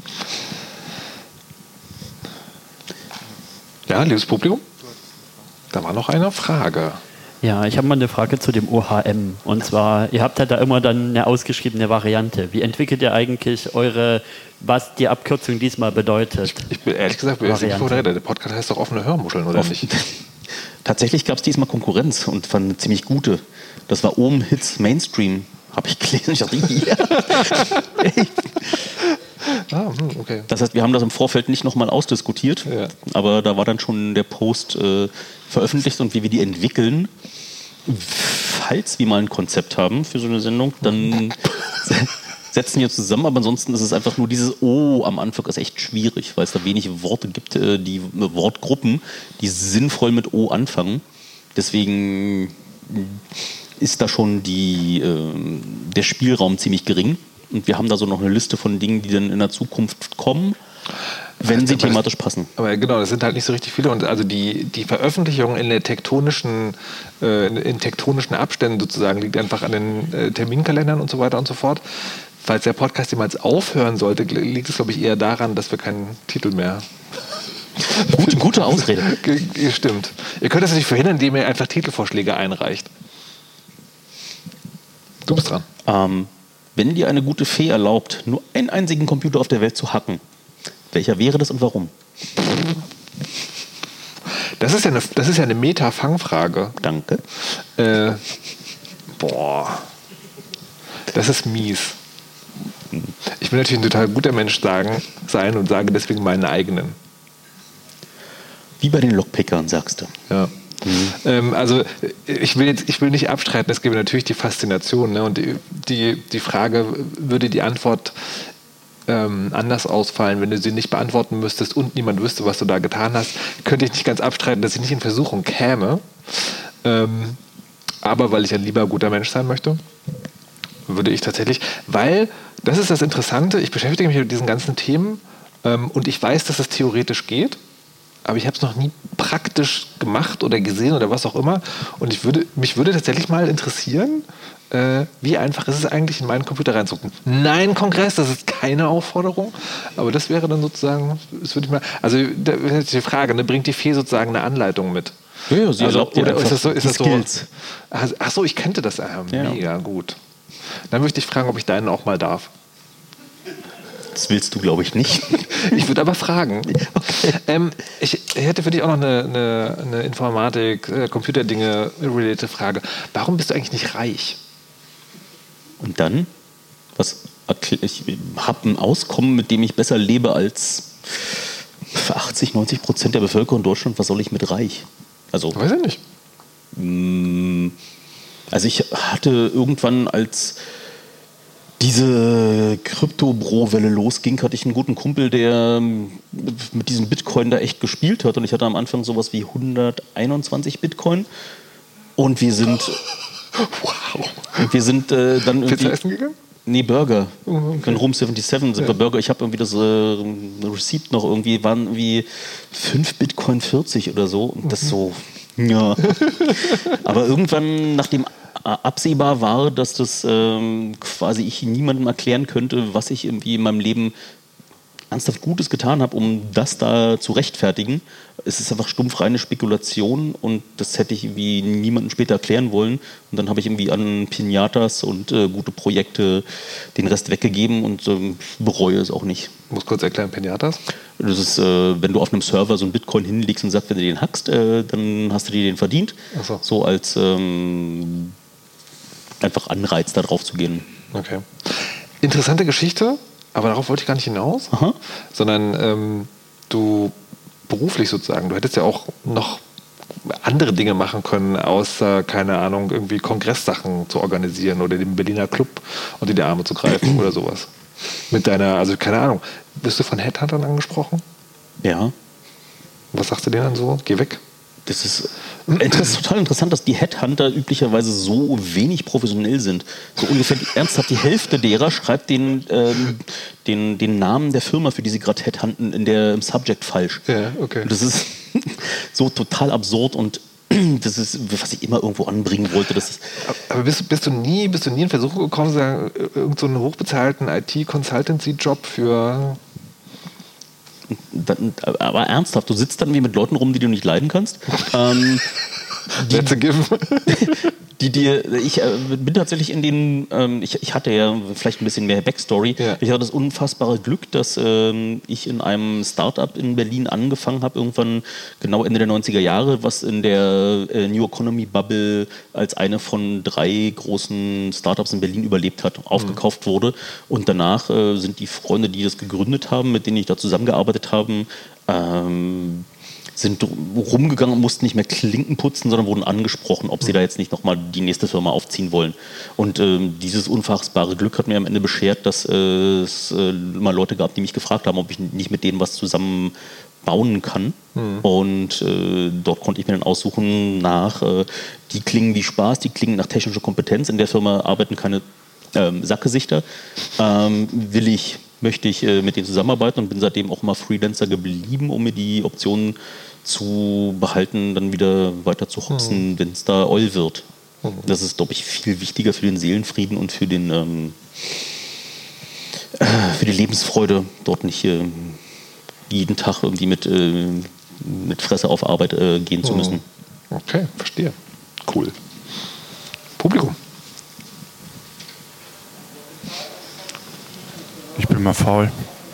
Ja, liebes Publikum, da war noch eine Frage. Ja, ich habe mal eine Frage zu dem O H M. Und zwar, ihr habt ja da immer dann eine ausgeschriebene Variante. Wie entwickelt ihr eigentlich eure, was die Abkürzung diesmal bedeutet? Ich bin ehrlich gesagt, bin jetzt nicht Variante. vorher, der Podcast heißt doch offene Hörmuscheln, oder nicht? Tatsächlich gab es diesmal Konkurrenz, und zwar eine ziemlich gute. Das war Ohm Hits Mainstream, habe ich gelesen. Ich dachte, ja. Ah, hm, okay. Das heißt, wir haben das im Vorfeld nicht nochmal ausdiskutiert, Ja. aber da war dann schon der Post äh, veröffentlicht, und wie wir die entwickeln. Falls wir mal ein Konzept haben für so eine Sendung, dann setzen wir zusammen, aber ansonsten ist es einfach nur dieses O am Anfang ist echt schwierig, weil es da wenig Worte gibt, äh, die Wortgruppen, die sinnvoll mit O anfangen. Deswegen ist da schon die, äh, der Spielraum ziemlich gering. Und wir haben da so noch eine Liste von Dingen, die dann in der Zukunft kommen, wenn sie Aber das- thematisch passen. Aber genau, das sind halt nicht so richtig viele. Und also die, die Veröffentlichung in der tektonischen, äh, in tektonischen Abständen sozusagen liegt einfach an den äh, Terminkalendern und so weiter und so fort. Falls der Podcast jemals aufhören sollte, liegt es, glaube ich, eher daran, dass wir keinen Titel mehr. Gute, gute Ausrede. Ge- ge- Stimmt. Ihr könnt das natürlich verhindern, indem ihr einfach Titelvorschläge einreicht. Du bist dran. Ähm, wenn dir eine gute Fee erlaubt, nur einen einzigen Computer auf der Welt zu hacken, welcher wäre das und warum? Das ist ja eine, das ist ja eine Meta-Fangfrage. Danke. Äh, boah. Das ist mies. Ich will natürlich ein total guter Mensch sagen, sein und sage deswegen meinen eigenen. Wie bei den Lockpickern, sagst du. Ja. Ähm, also ich will jetzt, ich will nicht abstreiten, es gäbe natürlich die Faszination, ne? Und die, die, die Frage, würde die Antwort ähm, anders ausfallen, wenn du sie nicht beantworten müsstest und niemand wüsste, was du da getan hast, könnte ich nicht ganz abstreiten, dass ich nicht in Versuchung käme. Ähm, aber weil ich ein lieber guter Mensch sein möchte, würde ich tatsächlich, weil, das ist das Interessante, ich beschäftige mich mit diesen ganzen Themen ähm, und ich weiß, dass es theoretisch geht, aber ich habe es noch nie praktisch gemacht oder gesehen oder was auch immer. Und ich würde, mich würde tatsächlich mal interessieren, äh, wie einfach ist es eigentlich, in meinen Computer reinzugucken. Nein, Kongress, das ist keine Aufforderung, aber das wäre dann sozusagen, das würde ich mal, also da ist die Frage, ne, bringt die Fee sozusagen eine Anleitung mit? Ja, ja, sie erlaubt dir oder einfach ist das so, ist die das so, Skills. ach, ach so, ich kannte das, ah, Ja. mega gut. Dann möchte ich fragen, ob ich deinen auch mal darf. Das willst du, glaube ich, nicht. Ich würde aber fragen. Ähm, ich ich hätte für dich auch noch eine, eine, eine Informatik, äh, Computerdinge-related Frage. Warum bist du eigentlich nicht reich? Und dann? Was, ich habe ein Auskommen, mit dem ich besser lebe als achtzig, neunzig Prozent der Bevölkerung in Deutschland. Was soll ich mit reich? Also, weiß ich nicht. Mh, also ich hatte irgendwann, als diese Krypto-Bro-Welle losging, hatte ich einen guten Kumpel, der mit diesem Bitcoin da echt gespielt hat. Und ich hatte am Anfang sowas wie hunderteinundzwanzig Bitcoin. Und wir sind... Wow. Und wir sind äh, dann irgendwie... Pizza essen gegangen? Nee, Burger. Oh, okay. In Room siebenundsiebzig sind wir Burger. Ich habe irgendwie das äh, Receipt noch irgendwie, waren irgendwie fünf Bitcoin vierzig oder so. Und das so, ja. Aber irgendwann, nachdem absehbar war, dass das ähm, quasi ich niemandem erklären könnte, was ich irgendwie in meinem Leben ernsthaft Gutes getan habe, um das da zu rechtfertigen. Es ist einfach stumpf reine Spekulation und das hätte ich irgendwie niemandem später erklären wollen. Und dann habe ich irgendwie an Pinatas und äh, gute Projekte den Rest weggegeben und ähm, bereue es auch nicht. Ich muss kurz erklären, Pinatas? Das ist, äh, wenn du auf einem Server so einen Bitcoin hinlegst und sagst, wenn du den hackst, äh, dann hast du dir den verdient. Ach so. So als ähm, einfach Anreiz, da drauf zu gehen. Okay. Interessante Geschichte. Aber darauf wollte ich gar nicht hinaus, Aha. sondern ähm, du beruflich sozusagen, du hättest ja auch noch andere Dinge machen können, außer, keine Ahnung, irgendwie Kongresssachen zu organisieren oder den Berliner Club unter die Arme zu greifen oder sowas. Mit deiner, also keine Ahnung, bist du von Headhuntern angesprochen? Ja. Was sagst du denen dann so? Geh weg. Das ist, das ist total interessant, dass die Headhunter üblicherweise so wenig professionell sind. So ungefähr die, ernsthaft die Hälfte derer schreibt den, ähm, den, den Namen der Firma, für die sie gerade Headhunten, in der, im Subject falsch. Ja, okay. Das ist so total absurd und das ist, was ich immer irgendwo anbringen wollte. Das ist Aber bist, bist, du nie, bist du nie in Versuch gekommen, sagen, irgend so einen hochbezahlten I T-Consultancy-Job für... Dann, aber ernsthaft, du sitzt dann wie mit Leuten rum, die du nicht leiden kannst. ähm, die, That's a given. die dir, ich äh, bin tatsächlich in den, ähm, ich, ich hatte ja vielleicht ein bisschen mehr Backstory. Ja. Ich hatte das unfassbare Glück, dass ähm, ich in einem Startup in Berlin angefangen habe, irgendwann genau Ende der neunziger Jahre, was in der äh, New Economy Bubble als eine von drei großen Startups in Berlin überlebt hat, aufgekauft mhm. wurde. Und danach äh, sind die Freunde, die das gegründet haben, mit denen ich da zusammengearbeitet habe, ähm, sind rumgegangen und mussten nicht mehr Klinken putzen, sondern wurden angesprochen, ob sie da jetzt nicht nochmal die nächste Firma aufziehen wollen. Und ähm, dieses unfassbare Glück hat mir am Ende beschert, dass äh, es äh, mal Leute gab, die mich gefragt haben, ob ich nicht mit denen was zusammen bauen kann. Mhm. Und äh, dort konnte ich mir dann aussuchen nach, äh, die klingen wie Spaß, die klingen nach technischer Kompetenz. In der Firma arbeiten keine ähm, Sackgesichter. Ähm, will ich, möchte ich äh, mit denen zusammenarbeiten und bin seitdem auch immer Freelancer geblieben, um mir die Optionen zu behalten, dann wieder weiter zu hoxen, mhm. wenn es da oil wird. Mhm. Das ist, glaube ich, viel wichtiger für den Seelenfrieden und für den ähm, äh, für die Lebensfreude, dort nicht äh, jeden Tag irgendwie mit, äh, mit Fresse auf Arbeit äh, gehen zu müssen. Okay, verstehe. Cool. Publikum. Ich bin mal faul.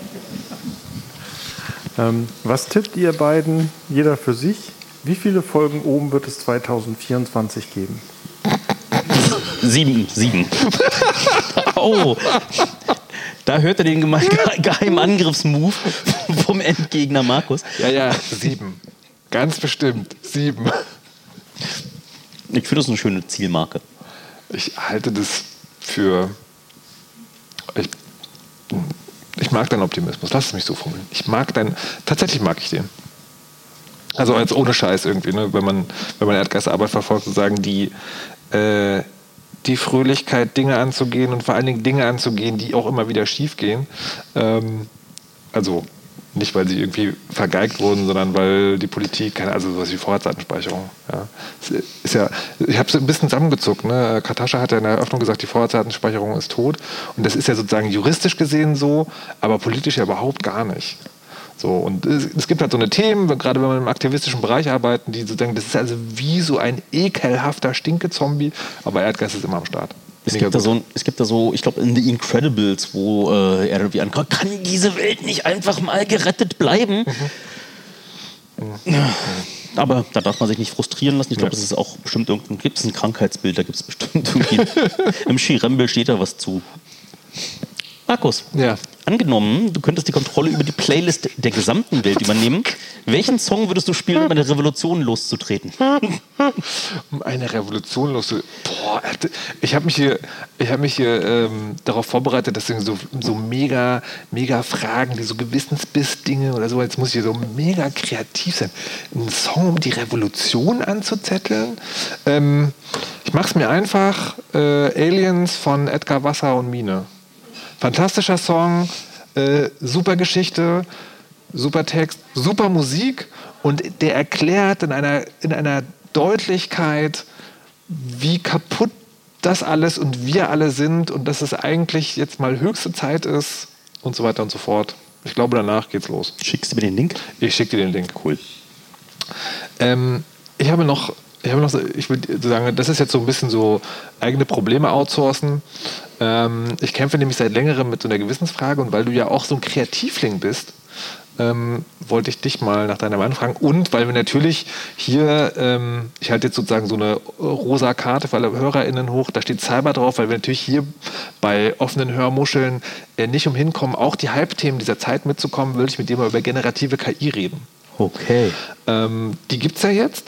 Ähm, was tippt ihr beiden, jeder für sich? Wie viele Folgen oben wird es zwanzig vierundzwanzig geben? Sieben. Sieben. Oh. Da hört er den geme- geheimen Angriffsmove vom Endgegner Markus. Ja, ja, sieben. Ganz bestimmt. Sieben. Ich finde das eine schöne Zielmarke. Ich halte das für... Ich, ich mag deinen Optimismus. Lass es mich so formulieren. Ich mag deinen... Tatsächlich mag ich den. Also jetzt ohne Scheiß irgendwie, ne? Wenn man, wenn man Erdgeistarbeit verfolgt, sozusagen die... Äh, die Fröhlichkeit, Dinge anzugehen und vor allen Dingen Dinge anzugehen, die auch immer wieder schief gehen. Ähm, also nicht, weil sie irgendwie vergeigt wurden, sondern weil die Politik, keine, also sowas wie Vorratsdatenspeicherung. Ja. Ist ja, ich habe es ein bisschen zusammengezuckt. Ne? Katascha hat ja in der Eröffnung gesagt, die Vorratsdatenspeicherung ist tot. Und das ist ja sozusagen juristisch gesehen so, aber politisch ja überhaupt gar nicht. So, und es, es gibt halt so eine Themen, gerade wenn wir im aktivistischen Bereich arbeiten, die sozusagen, das ist also wie so ein ekelhafter Stinkezombie, aber Erdgeist ist immer am Start. Es gibt, da so, es gibt da so, ich glaube in The Incredibles, wo äh, er irgendwie ankommt, kann diese Welt nicht einfach mal gerettet bleiben? Mhm. Mhm. Aber da darf man sich nicht frustrieren lassen. Ich glaube, Ja. das ist auch bestimmt irgendein, gibt es ein Krankheitsbild, da gibt es bestimmt irgendwie, im Schirembel steht da was zu. Markus, Ja. angenommen, du könntest die Kontrolle über die Playlist der gesamten Welt übernehmen. Welchen Song würdest du spielen, um eine Revolution loszutreten? Um eine Revolution loszu... Boah, ich habe mich hier, ich hab mich hier ähm, darauf vorbereitet, dass so, so mega, mega Fragen, die so Gewissensbiss-Dinge oder so, jetzt muss ich hier so mega kreativ sein. Einen Song, um die Revolution anzuzetteln? Ähm, ich mache es mir einfach. Äh, Aliens von Edgar Wasser und Mine. Fantastischer Song, äh, super Geschichte, super Text, super Musik und der erklärt in einer, in einer Deutlichkeit, wie kaputt das alles und wir alle sind und dass es eigentlich jetzt mal höchste Zeit ist und so weiter und so fort. Ich glaube, danach geht's los. Schickst du mir den Link? Ich schicke dir den Link. Cool. Ähm, ich habe noch, ich habe noch, so- ich würde sagen, das ist jetzt so ein bisschen so eigene Probleme outsourcen. Ähm, ich kämpfe nämlich seit längerem mit so einer Gewissensfrage und weil du ja auch so ein Kreativling bist, ähm, wollte ich dich mal nach deiner Meinung fragen. Und weil wir natürlich hier, ähm, ich halte jetzt sozusagen so eine rosa Karte für alle HörerInnen hoch, da steht Cyber drauf, weil wir natürlich hier bei offenen Hörmuscheln äh, nicht umhin kommen, auch die Hype-Themen dieser Zeit mitzukommen, würde ich mit dir mal über generative K I reden. Okay. Ähm, die gibt es ja jetzt.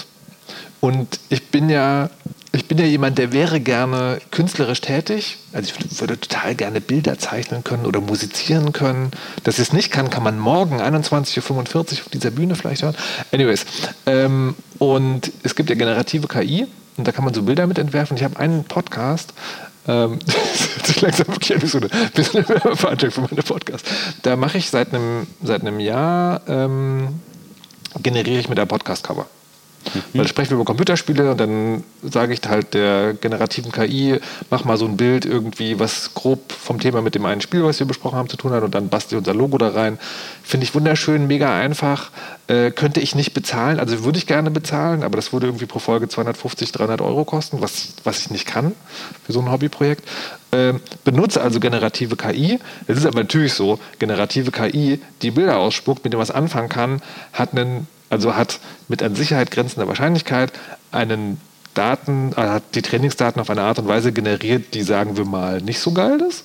Und ich bin ja, ich bin ja jemand, der wäre gerne künstlerisch tätig. Also ich würde, würde total gerne Bilder zeichnen können oder musizieren können. Dass ich es nicht kann, kann man morgen einundzwanzig Uhr fünfundvierzig auf dieser Bühne vielleicht hören. Anyways. Ähm, und es gibt ja generative K I und da kann man so Bilder mit entwerfen. Ich habe einen Podcast, ähm, das hört sich langsam wirklich wie so eine, wie so eine Werbeveranstaltung für meine Podcast. Da mache ich seit einem, seit einem Jahr, ähm, generiere ich mit der Podcast-Cover. Weil da sprechen wir über Computerspiele und dann sage ich halt der generativen K I, mach mal so ein Bild irgendwie, was grob vom Thema mit dem einen Spiel, was wir besprochen haben, zu tun hat und dann bastel ich unser Logo da rein. Finde ich wunderschön, mega einfach. Äh, könnte ich nicht bezahlen, also würde ich gerne bezahlen, aber das würde irgendwie pro Folge zweihundertfünfzig, dreihundert Euro kosten, was, was ich nicht kann für so ein Hobbyprojekt. Äh, benutze also generative K I. Es ist aber natürlich so, generative K I, die Bilder ausspuckt, mit dem was anfangen kann, hat einen Also hat mit an Sicherheit grenzender Wahrscheinlichkeit einen Daten, äh, hat die Trainingsdaten auf eine Art und Weise generiert, die, sagen wir mal, nicht so geil ist.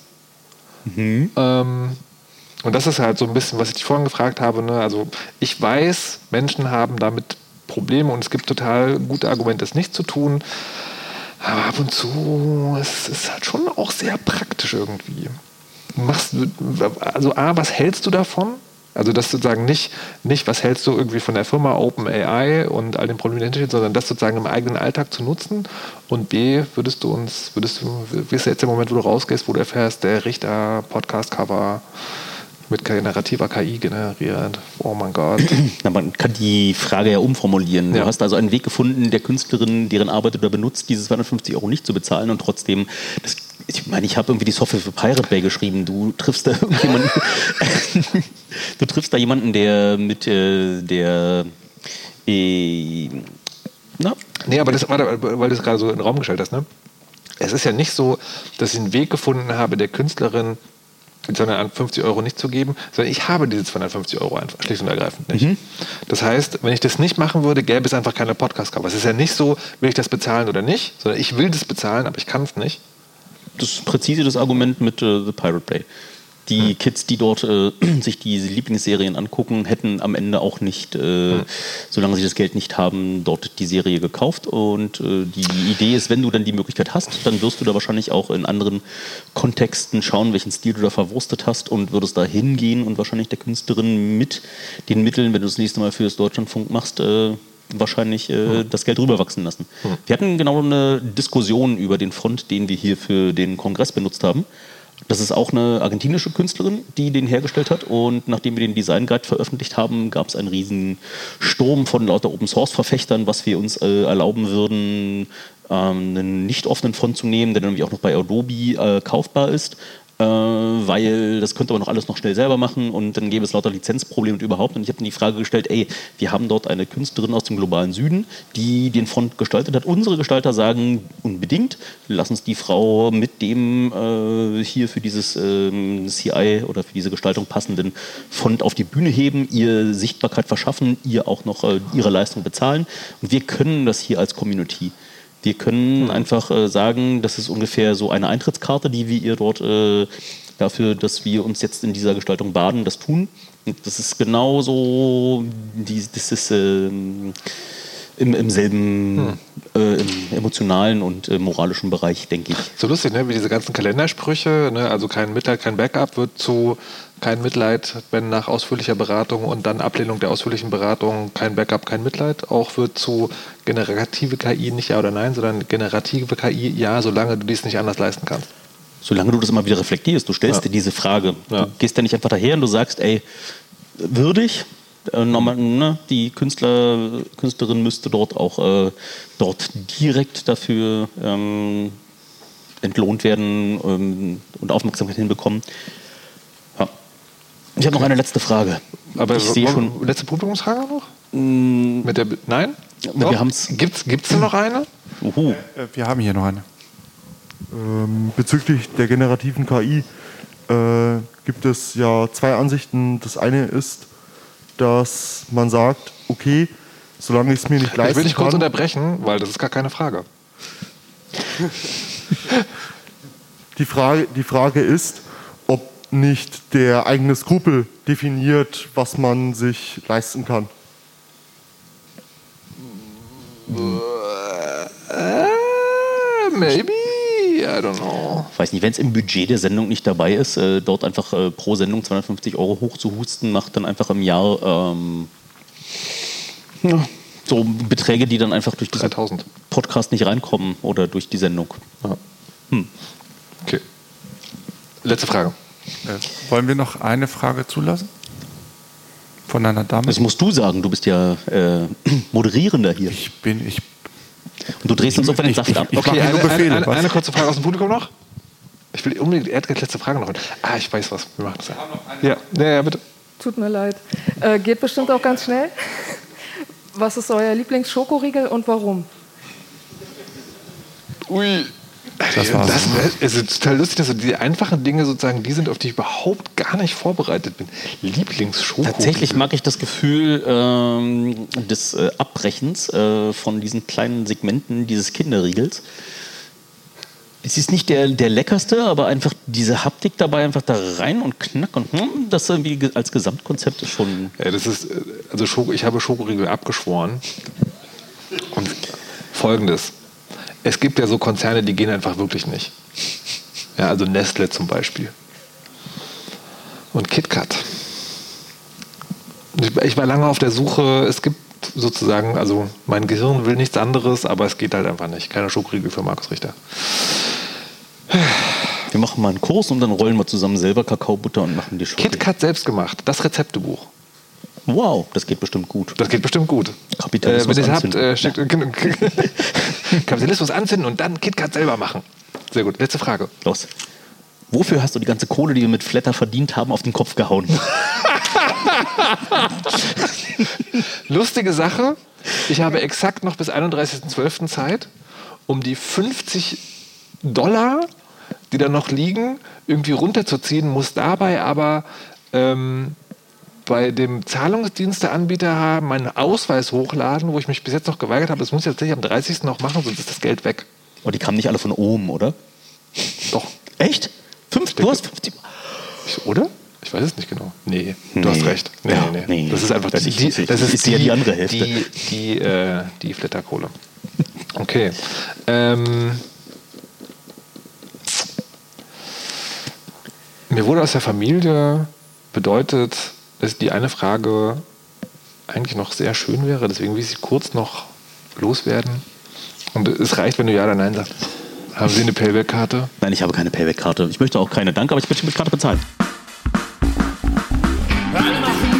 Mhm. Ähm, und das ist halt so ein bisschen, was ich dich vorhin gefragt habe. Ne? Also ich weiß, Menschen haben damit Probleme und es gibt total gute Argumente, es nicht zu tun. Aber ab und zu es ist halt schon auch sehr praktisch irgendwie. Machst du, also A, was hältst du davon? Also das sozusagen nicht, nicht, was hältst du irgendwie von der Firma OpenAI und all den Problemen, die dahinter stehen, sondern das sozusagen im eigenen Alltag zu nutzen. Und B, würdest du uns, würdest du, wie ist jetzt der Moment, wo du rausgehst, wo du erfährst, der Richter Podcast-Cover mit generativer K I generiert. Oh mein Gott. Na, man kann die Frage ja umformulieren. Ja. Du hast also einen Weg gefunden, der Künstlerin, deren Arbeit du da benutzt, diese zweihundertfünfzig Euro nicht zu bezahlen und trotzdem, das, ich meine, ich habe irgendwie die Software für Pirate Bay geschrieben. Du triffst da irgendjemanden, du triffst da jemanden, der mit äh, der äh, na? Nee, aber das, warte, weil du es gerade so in den Raum gestellt hast, ne? Es ist ja nicht so, dass ich einen Weg gefunden habe, der Künstlerin zweihundertfünfzig Euro nicht zu geben, sondern ich habe diese zweihundertfünfzig Euro einfach schlicht und ergreifend nicht. Mhm. Das heißt, wenn ich das nicht machen würde, gäbe es einfach keine Podcast-Cover. Es ist ja nicht so, will ich das bezahlen oder nicht, sondern ich will das bezahlen, aber ich kann es nicht. Das ist präzise das Argument mit äh, The Pirate Bay. Die hm. Kids, die dort äh, sich diese Lieblingsserien angucken, hätten am Ende auch nicht, äh, hm. solange sie das Geld nicht haben, dort die Serie gekauft. Und äh, die Idee ist, wenn du dann die Möglichkeit hast, dann wirst du da wahrscheinlich auch in anderen Kontexten schauen, welchen Stil du da verwurstet hast und würdest da hingehen und wahrscheinlich der Künstlerin mit den Mitteln, wenn du das nächste Mal für das Deutschlandfunk machst, äh, wahrscheinlich äh, hm. das Geld rüberwachsen lassen. Hm. Wir hatten genau eine Diskussion über den Font, den wir hier für den Kongress benutzt haben. Das ist auch eine argentinische Künstlerin, die den hergestellt hat. Und nachdem wir den Design Guide veröffentlicht haben, gab es einen riesen Sturm von lauter Open-Source-Verfechtern, was wir uns äh, erlauben würden, ähm, einen nicht offenen Font zu nehmen, der dann irgendwie auch noch bei Adobe äh, kaufbar ist. äh, weil das könnte man noch alles noch schnell selber machen und dann gäbe es lauter Lizenzprobleme und überhaupt. Und ich habe dann die Frage gestellt, ey, wir haben dort eine Künstlerin aus dem globalen Süden, die den Font gestaltet hat. Unsere Gestalter sagen unbedingt, lass uns die Frau mit dem äh, hier für dieses äh, C I oder für diese Gestaltung passenden Font auf die Bühne heben, ihr Sichtbarkeit verschaffen, ihr auch noch äh, ihre Leistung bezahlen. Und wir können das hier als Community. Wir können einfach äh, sagen, das ist ungefähr so eine Eintrittskarte, die wir ihr dort äh, dafür, dass wir uns jetzt in dieser Gestaltung baden, das tun. Und das ist genauso, die, das ist äh, im, im selben hm. äh, im emotionalen und äh, moralischen Bereich, denke ich. So lustig, ne? Wie diese ganzen Kalendersprüche, ne? Also kein Mitleid, kein Backup wird zu kein Mitleid, wenn nach ausführlicher Beratung und dann Ablehnung der ausführlichen Beratung kein Backup, kein Mitleid. Auch wird zu generative K I nicht ja oder nein, sondern generative K I ja, solange du dies nicht anders leisten kannst. Solange du das immer wieder reflektierst, du stellst ja. dir diese Frage. Ja. Du gehst ja nicht einfach daher und du sagst, ey, würdig, äh, normal, ne, die Künstler, Künstlerin müsste dort auch äh, dort direkt dafür ähm, entlohnt werden ähm, und Aufmerksamkeit hinbekommen. Ja. Ich habe noch eine letzte Frage. Aber ich sehe schon. Letzte Publikumsfrage noch? Mm, Mit der Nein? Ja, wir haben's. Gibt's, gibt's denn noch eine? Uhu. Äh, wir haben hier noch eine. Ähm, bezüglich der generativen K I äh, gibt es ja zwei Ansichten. Das eine ist, dass man sagt, okay, solange ich es mir nicht leisten kann... Ich will dich kurz unterbrechen, weil das ist gar keine Frage. die, Frage die Frage ist, ob nicht der eigene Skrupel definiert, was man sich leisten kann. Uh, maybe, I don't know. Ich weiß nicht, wenn es im Budget der Sendung nicht dabei ist, äh, dort einfach äh, pro Sendung zweihundertfünfzig Euro hochzuhusten, macht dann einfach im Jahr ähm, ja, so Beträge, die dann einfach durch diesen dreitausend Podcast nicht reinkommen oder durch die Sendung. Ja. Hm. Okay. Letzte Frage. Äh, wollen wir noch eine Frage zulassen? Von einer Dame? Das musst du sagen, du bist ja äh, Moderierender hier. Ich bin, ich... Und du drehst uns auf den Saft ab. Ich, okay, eine, eine, eine, eine kurze Frage aus dem Publikum noch. Ich will unbedingt, er hat die letzte Frage noch. Ah, ich weiß was, wir machen das ja. Ja, ja, bitte. Tut mir leid. Äh, geht bestimmt auch ganz schnell. Was ist euer Lieblings-Schokoriegel und warum? Ui. Das, war's. das es ist total lustig, dass so die einfachen Dinge sozusagen die sind, auf die ich überhaupt gar nicht vorbereitet bin. Lieblingsschokoriegel. Tatsächlich mag ich das Gefühl ähm, des äh, Abbrechens äh, von diesen kleinen Segmenten dieses Kinderriegels. Es ist nicht der, der leckerste, aber einfach diese Haptik dabei, einfach da rein und knack und hm, das irgendwie als Gesamtkonzept ist schon... Ja, das ist, also Schoko, ich habe Schokoriegel abgeschworen. Und Folgendes. Es gibt ja so Konzerne, die gehen einfach wirklich nicht. Ja, also Nestle zum Beispiel. Und KitKat. Ich, ich war lange auf der Suche, es gibt sozusagen, also mein Gehirn will nichts anderes, aber es geht halt einfach nicht. Keine Schokoriegel für Markus Richter. Wir machen mal einen Kurs und dann rollen wir zusammen selber Kakaobutter und machen die Schokoriegel. KitKat selbst gemacht, das Rezeptebuch. Wow, das geht bestimmt gut. Das geht bestimmt gut. Kapitalismus äh, wenn ihr anzünden. habt, äh, steckt, ja. Kapitalismus anzünden und dann KitKat selber machen. Sehr gut. Letzte Frage. Los. Wofür hast du die ganze Kohle, die wir mit Flatter verdient haben, auf den Kopf gehauen? Lustige Sache. Ich habe exakt noch bis einunddreißigsten zwölften Zeit, um die fünfzig Dollar, die da noch liegen, irgendwie runterzuziehen, muss dabei aber ähm, bei dem Zahlungsdiensteanbieter meinen Ausweis hochladen, wo ich mich bis jetzt noch geweigert habe. Das muss ich tatsächlich am dreißigsten noch machen, sonst ist das Geld weg. Oh, die kamen nicht alle von oben, oder? Doch. Echt? Fünf, du hast fünfzig. Ich, oder? Ich weiß es nicht genau. Nee, nee. Du hast recht. Nee, ja, nee, nee. Das ist einfach das die, die, ist, das ist, ist die, ja die andere Hälfte. Die, die, äh, die Flitterkohle. Okay. Ähm, mir wurde aus der Familie bedeutet, dass die eine Frage eigentlich noch sehr schön wäre, deswegen will ich sie kurz noch loswerden. Und es reicht, wenn du Ja oder Nein sagst. Haben Sie eine Payback-Karte? Nein, ich habe keine Payback-Karte. Ich möchte auch keine. Danke, aber ich möchte mit Karte bezahlen. Alle machen